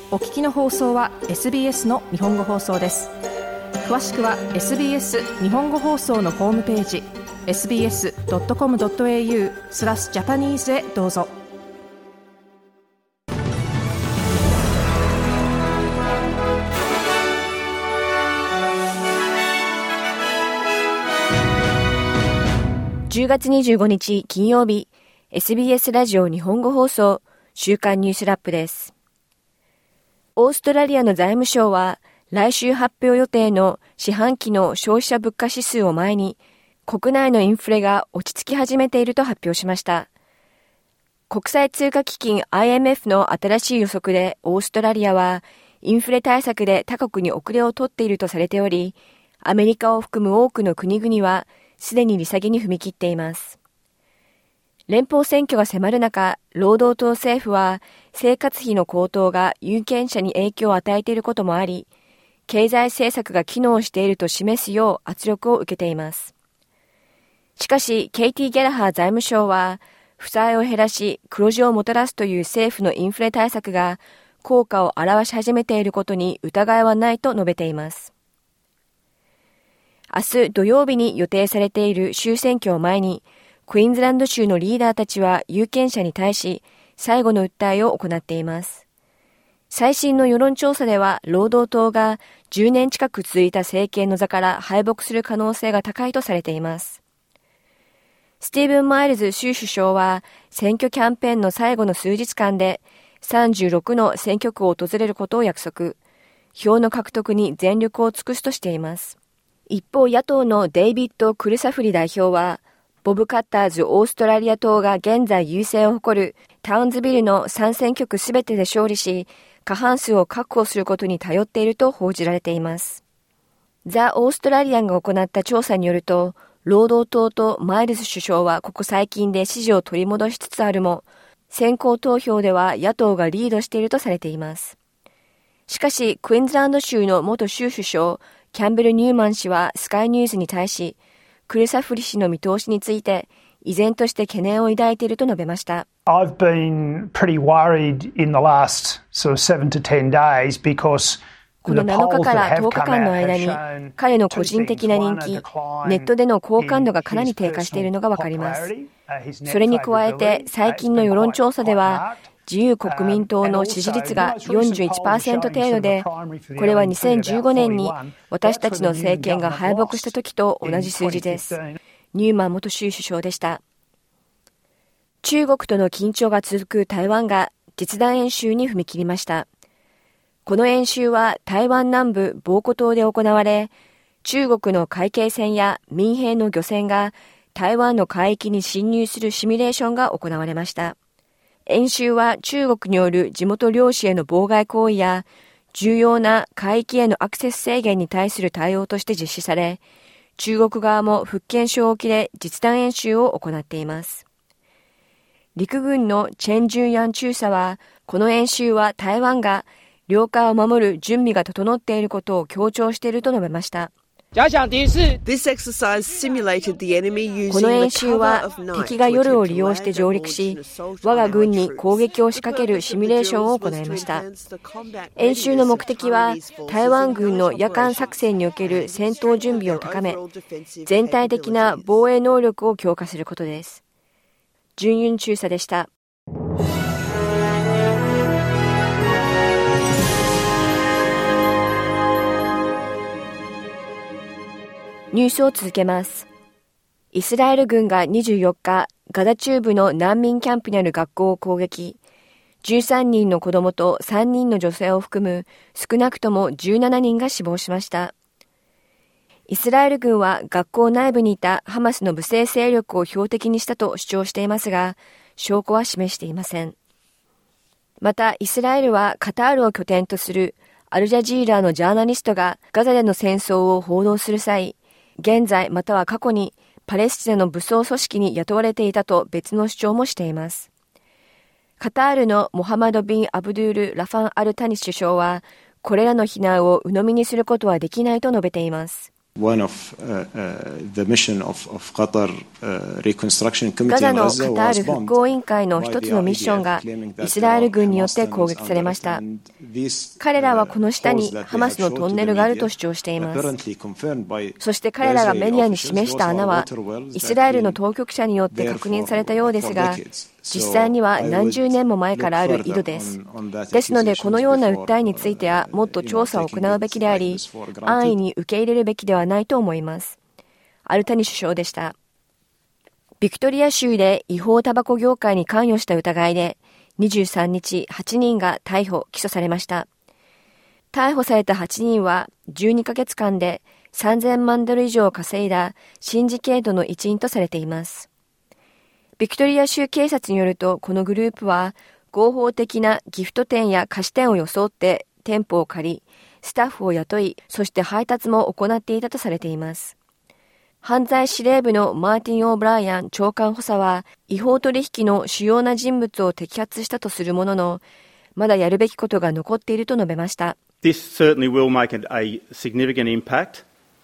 お聞きの放送は SBS の日本語放送です。詳しくは SBS 日本語放送のホームページ sbs.com.au/Japanese へどうぞ。 10月25日金曜日、SBS ラジオ日本語放送週刊ニュースラップです。オーストラリアの財務省は来週発表予定の四半期の消費者物価指数を前に国内のインフレが落ち着き始めていると発表しました。国際通貨基金 IMF の新しい予測でオーストラリアはインフレ対策で他国に遅れを取っているとされており、アメリカを含む多くの国々はすでに利下げに踏み切っています。連邦選挙が迫る中、労働党政府は生活費の高騰が有権者に影響を与えていることもあり、経済政策が機能していると示すよう圧力を受けています。しかし、ケイティ・ギャラハー財務相は、負債を減らし黒字をもたらすという政府のインフレ対策が効果を表し始めていることに疑いはないと述べています。明日土曜日に予定されている州選挙を前に、クイーンズランド州のリーダーたちは有権者に対し最後の訴えを行っています。最新の世論調査では労働党が10年近く続いた政権の座から敗北する可能性が高いとされています。スティーブン・マイルズ州首相は選挙キャンペーンの最後の数日間で36の選挙区を訪れることを約束、票の獲得に全力を尽くすとしています。一方、野党のデイビッド・クルサフリ代表はボブ・カッターズオーストラリア党が現在優勢を誇るタウンズビルの3選挙区すべてで勝利し、過半数を確保することに頼っていると報じられています。ザ・オーストラリアンが行った調査によると、労働党とマイルズ首相はここ最近で支持を取り戻しつつあるも、先行投票では野党がリードしているとされています。しかし、クイーンズランド州の元州首相、キャンベル・ニューマン氏はスカイニューズに対し、クルサフリ氏の見通しについて、依然として懸念を抱いていると述べました。 I've been pretty worried in the last sort of 7 to 10 days because この7日から10日間の間に彼の個人的な人気、ネットでの好感度がかなり低下しているのがわかります。それに加えて最近の世論調査では自由国民党の支持率が 41% 程度で、これは2015年に私たちの政権が敗北した時と同じ数字です。ニューマン元州首相でした。中国との緊張が続く台湾が実弾演習に踏み切りました。この演習は台湾南部澎湖島で行われ、中国の海警船や民兵の漁船が台湾の海域に侵入するシミュレーションが行われました。演習は中国による地元漁師への妨害行為や重要な海域へのアクセス制限に対する対応として実施され、中国側も福建省沖で実弾演習を行っています。陸軍のチェン・ジュンヤン中佐は、この演習は台湾が領海を守る準備が整っていることを強調していると述べました。この演習は敵が夜を利用して上陸し、我が軍に攻撃を仕掛けるシミュレーションを行いました。演習の目的は台湾軍の夜間作戦における戦闘準備を高め、全体的な防衛能力を強化することです。ジュンユン中佐でした。ニュースを続けます。イスラエル軍が24日、ガザ中部の難民キャンプにある学校を攻撃。13人の子供と3人の女性を含む少なくとも17人が死亡しました。イスラエル軍は学校内部にいたハマスの武装勢力を標的にしたと主張していますが、証拠は示していません。また、イスラエルはカタールを拠点とするアルジャジーラのジャーナリストがガザでの戦争を報道する際、現在または過去にパレスチナの武装組織に雇われていたと別の主張もしています。カタールのモハマド・ビン・アブドゥール・ラファン・アルタニ首相は、これらの非難を鵜呑みにすることはできないと述べています。 One of the mission of Qatar Reconstruction ガ Committee ザ in のカ Gaza ター was ル復 bombed 興委員会の一つのミッションがイスラエル軍によって攻撃されました。彼らはこの下にハマスのトンネルがあると主張しています。そして彼らがメディアに示した穴はイスラエルの当局者によって確認されたようですが、実際には何十年も前からある井戸です。ですのでこのような訴えについてはもっと調査を行うべきであり、安易に受け入れるべきではないと思います。アルタニ首相でした。ビクトリア州で違法タバコ業界に関与した疑いで23日8人が逮捕・起訴されました。逮捕された8人は12ヶ月間で3000万ドル以上稼いだシンジケートの一員とされています。ビクトリア州警察によると、このグループは合法的なギフト店や菓子店を装って店舗を借り、スタッフを雇い、そして配達も行っていたとされています。犯罪司令部のマーティン・オーブライアン長官補佐は、違法取引の主要な人物を摘発したとするものの、まだやるべきことが残っていると述べました。 This certainly will make a significant impact.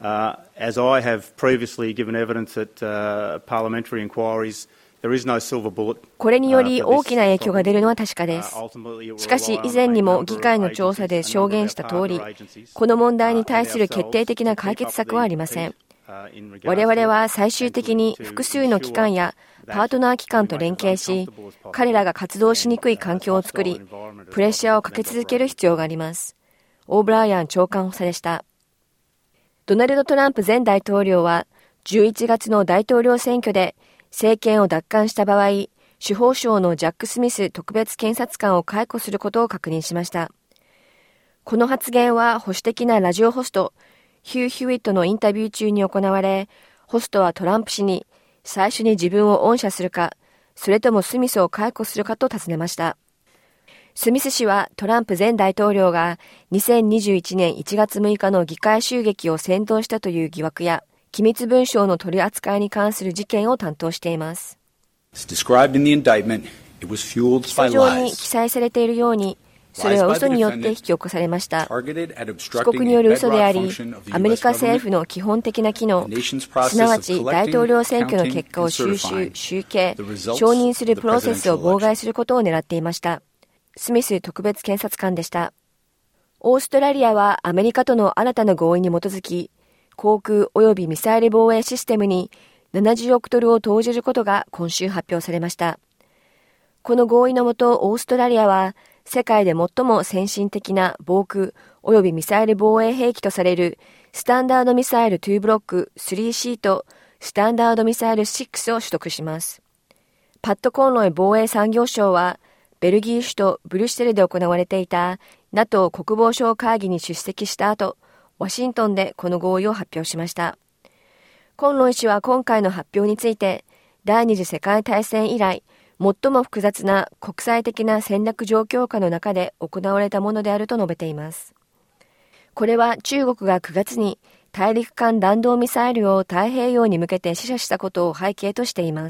As I have previously given evidence at parliamentary inquiries, there is no silver bullet. これにより大きな影響が出るのは確かです。しかし以前にも議会の調査で証言した通り、この問題に対する決定的な解決策はありません。我々は最終的に複数の機関やパートナー機関と連携し、彼らが活動しにくい環境を作り、プレッシャーをかけ続ける必要があります。オーブライアン長官補佐でした。ドナルド・トランプ前大統領は11月の大統領選挙で政権を奪還した場合、司法省のジャック・スミス特別検察官を解雇することを確認しました。この発言は保守的なラジオホスト、ヒュー・ヒューイットのインタビュー中に行われ、ホストはトランプ氏に最初に自分を恩赦するか、それともスミスを解雇するかと尋ねました。スミス氏はトランプ前大統領が2021年1月6日の議会襲撃を扇動したという疑惑や、機密文書の取り扱いに関する事件を担当しています。起訴状に記載されているように、それは嘘によって引き起こされました。被告による嘘であり、アメリカ政府の基本的な機能、すなわち大統領選挙の結果を収集、集計、承認するプロセスを妨害することを狙っていました。スミス特別検察官でした。オーストラリアはアメリカとの新たな合意に基づき、航空及びミサイル防衛システムに70億ドルを投じることが今週発表されました。この合意のもと、オーストラリアは世界で最も先進的な防空及びミサイル防衛兵器とされるスタンダードミサイル2ブロック 3C とスタンダードミサイル6を取得します。パット・コンロイ防衛産業省はベルギー首都ブリュッセルで行われていた NATO 国防相会議に出席した後、ワシントンでこの合意を発表しました。コンロイ氏は今回の発表について、第二次世界大戦以来、最も複雑な国際的な戦略状況下の中で行われたものであると述べています。これは中国が9月に大陸間弾道ミサイルを太平洋に向けて試射したことを背景としています。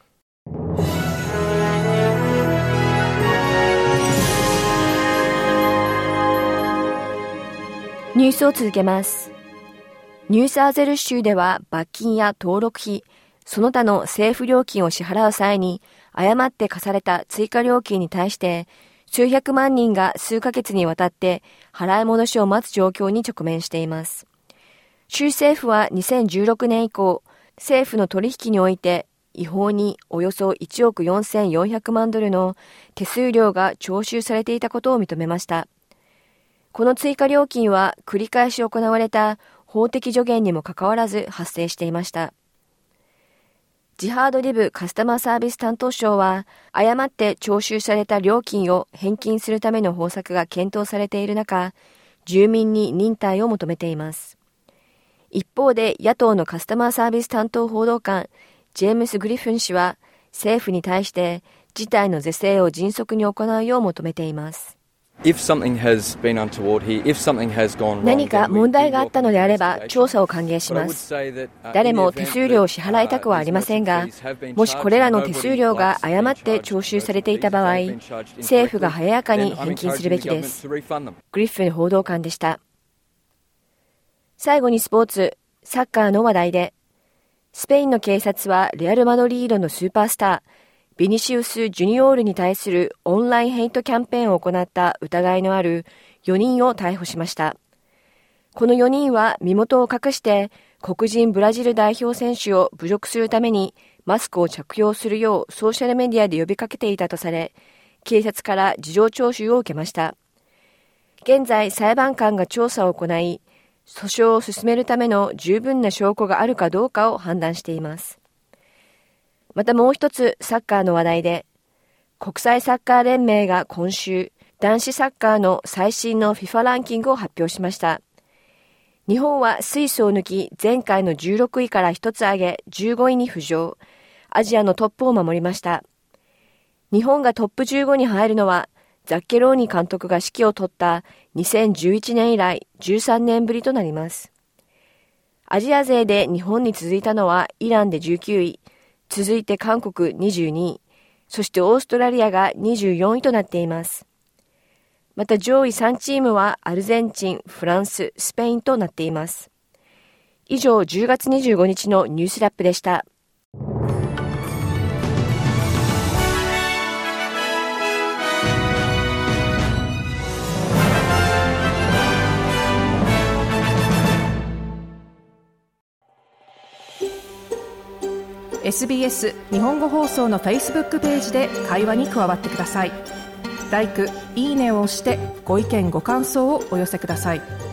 ニュースを続けます。ニューサーゼル州では罰金や登録費、その他の政府料金を支払う際に誤って課された追加料金に対して数百万人が数ヶ月にわたって払い戻しを待つ状況に直面しています。州政府は2016年以降、政府の取引において違法におよそ1億4400万ドルの手数料が徴収されていたことを認めました。この追加料金は繰り返し行われた法的助言にもかかわらず発生していました。ジハード・リブカスタマーサービス担当省は、誤って徴収された料金を返金するための方策が検討されている中、住民に忍耐を求めています。一方で野党のカスタマーサービス担当報道官、ジェームス・グリフィン氏は、政府に対して事態の是正を迅速に行うよう求めています。 何か問題があったのであれば調査を歓迎します。誰も手数料を支払いたくはありませんが、もしこれらの手数料が誤って徴収されていた場合、政府が早やかに返金するべきです。グリフィン報道官でした。最後にスポーツ。 サッカーの話題で、スペインの警察はレアル・マドリードのスーパースター、ビニシウス・ジュニオールに対するオンラインヘイトキャンペーンを行った疑いのある4人を逮捕しました。この4人は身元を隠して黒人ブラジル代表選手を侮辱するためにマスクを着用するようソーシャルメディアで呼びかけていたとされ、警察から事情聴取を受けました。現在、裁判官が調査を行い、訴訟を進めるための十分な証拠があるかどうかを判断しています。またもう一つサッカーの話題で、国際サッカー連盟が今週、男子サッカーの最新の FIFA ランキングを発表しました。日本はスイスを抜き、前回の16位から一つ上げ、15位に浮上。アジアのトップを守りました。日本がトップ15に入るのは、ザッケローニ監督が指揮を執った2011年以来13年ぶりとなります。アジア勢で日本に続いたのはイランで19位、続いて韓国22位、そしてオーストラリアが24位となっています。また上位3チームはアルゼンチン、フランス、スペインとなっています。以上、10月25日のニュースラップでした。 SBS 日本語放送の Facebook ページで会話に加わってください。LIKE、いいねを押してご意見ご感想をお寄せください。